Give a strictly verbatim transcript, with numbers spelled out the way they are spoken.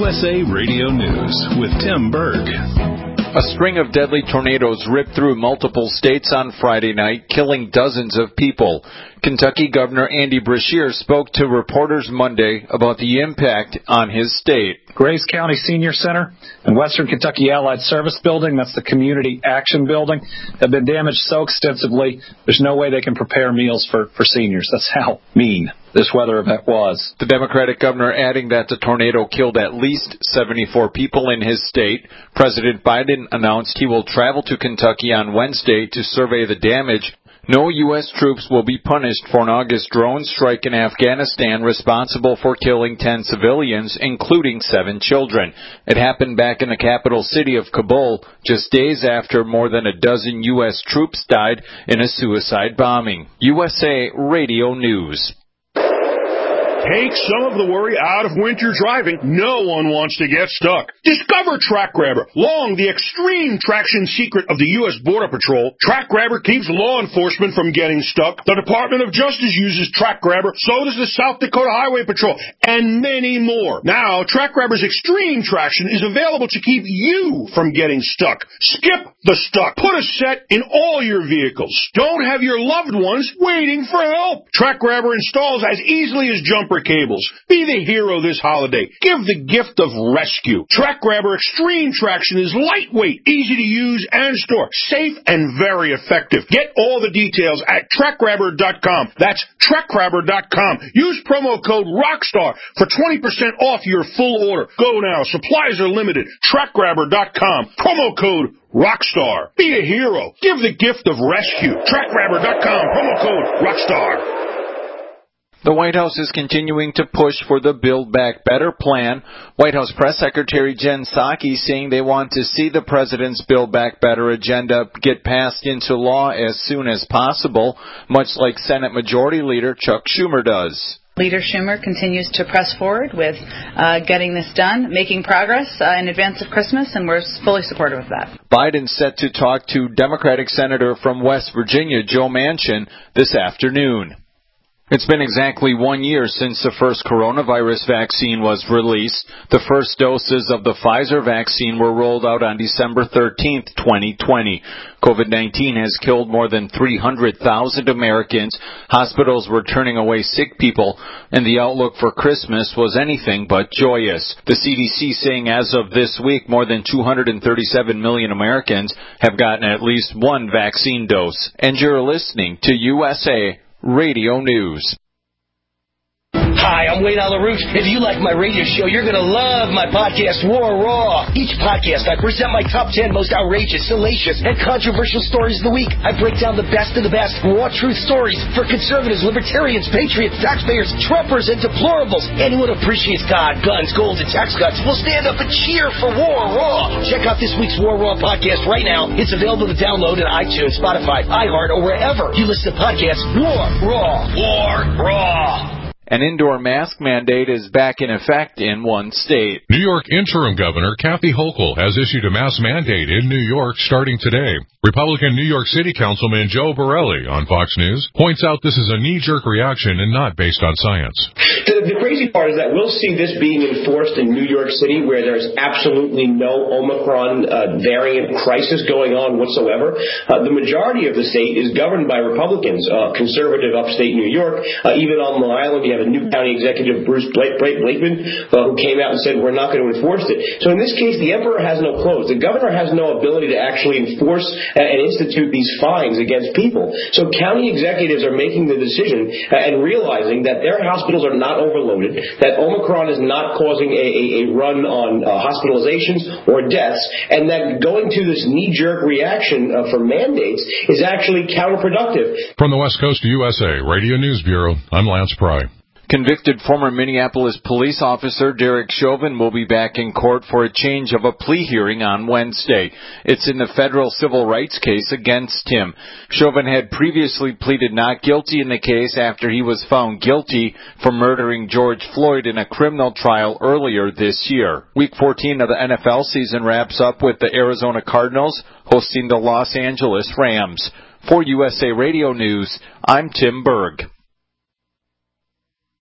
S A Radio News with Tim Berg. A string of deadly tornadoes ripped through multiple states on Friday night, killing dozens of people. Kentucky Governor Andy Beshear spoke to reporters Monday about the impact on his state. Grays County Senior Center and Western Kentucky Allied Service Building, that's the Community Action Building, have been damaged so extensively, there's no way they can prepare meals for, for seniors. That's how mean this weather event was. The Democratic governor adding that the tornado killed at least seventy-four people in his state. President Biden announced he will travel to Kentucky on Wednesday to survey the damage. No U S troops will be punished for an August drone strike in Afghanistan responsible for killing ten civilians, including seven children. It happened back in the capital city of Kabul, just days after more than a dozen U S troops died in a suicide bombing. U S A Radio News. Take some of the worry out of winter driving. No one wants to get stuck. Discover Track Grabber, long the extreme traction secret of the U S Border Patrol. Track Grabber keeps law enforcement from getting stuck. The Department of Justice uses Track Grabber, so does the South Dakota Highway Patrol, and many more. Now, Track Grabber's extreme traction is available to keep you from getting stuck. Skip the stuck. Put a set in all your vehicles. Don't have your loved ones waiting for help. Track Grabber installs as easily as jumper cables. Be the hero this holiday. Give the gift of rescue. Track Grabber Extreme Traction is lightweight, easy to use and store, safe and very effective. Get all the details at track grabber dot com. That's track grabber dot com. Use promo code ROCKSTAR for twenty percent off your full order. Go now. Supplies are limited. track grabber dot com. Promo code ROCKSTAR. Be a hero. Give the gift of rescue. track grabber dot com. Promo code ROCKSTAR. The White House is continuing to push for the Build Back Better plan. White House Press Secretary Jen Psaki saying they want to see the president's Build Back Better agenda get passed into law as soon as possible, much like Senate Majority Leader Chuck Schumer does. Leader Schumer continues to press forward with uh, getting this done, making progress uh, in advance of Christmas, and we're fully supportive of that. Biden's set to talk to Democratic Senator from West Virginia, Joe Manchin, this afternoon. It's been exactly one year since the first coronavirus vaccine was released. The first doses of the Pfizer vaccine were rolled out on December thirteenth, twenty twenty. COVID nineteen has killed more than three hundred thousand Americans. Hospitals were turning away sick people, and the outlook for Christmas was anything but joyous. The C D C saying as of this week, more than two hundred thirty-seven million Americans have gotten at least one vaccine dose. And you're listening to U S A Radio News. Hi, I'm Wayne Alarouche. If you like my radio show, you're going to love my podcast, War Raw. Each podcast, I present my top ten most outrageous, salacious, and controversial stories of the week. I break down the best of the best raw truth stories for conservatives, libertarians, patriots, taxpayers, Trumpers, and deplorables. Anyone who appreciates God, guns, gold, and tax cuts will stand up and cheer for War Raw. Check out this week's War Raw podcast right now. It's available to download on iTunes, Spotify, iHeart, or wherever you listen to podcasts. War Raw. War Raw. An indoor mask mandate is back in effect in one state. New York interim governor Kathy Hochul has issued a mask mandate in New York starting today. Republican New York City Councilman Joe Borelli on Fox News points out this is a knee-jerk reaction and not based on science. The, the crazy part is that we'll see this being enforced in New York City where there's absolutely no Omicron uh, variant crisis going on whatsoever. Uh, the majority of the state is governed by Republicans, uh, conservative upstate New York. Uh, even on Long Island, you have a new county executive, Bruce Blakeman, uh, who came out and said we're not going to enforce it. So in this case, the emperor has no clothes. The governor has no ability to actually enforce and institute these fines against people. So county executives are making the decision and realizing that their hospitals are not overloaded, that Omicron is not causing a, a, a run on uh, hospitalizations or deaths, and that going to this knee-jerk reaction uh, for mandates is actually counterproductive. From the West Coast to U S A Radio News Bureau, I'm Lance Pry. Convicted former Minneapolis police officer Derek Chauvin will be back in court for a change of a plea hearing on Wednesday. It's in the federal civil rights case against him. Chauvin had previously pleaded not guilty in the case after he was found guilty for murdering George Floyd in a criminal trial earlier this year. Week fourteen of the N F L season wraps up with the Arizona Cardinals hosting the Los Angeles Rams. For U S A Radio News, I'm Tim Berg.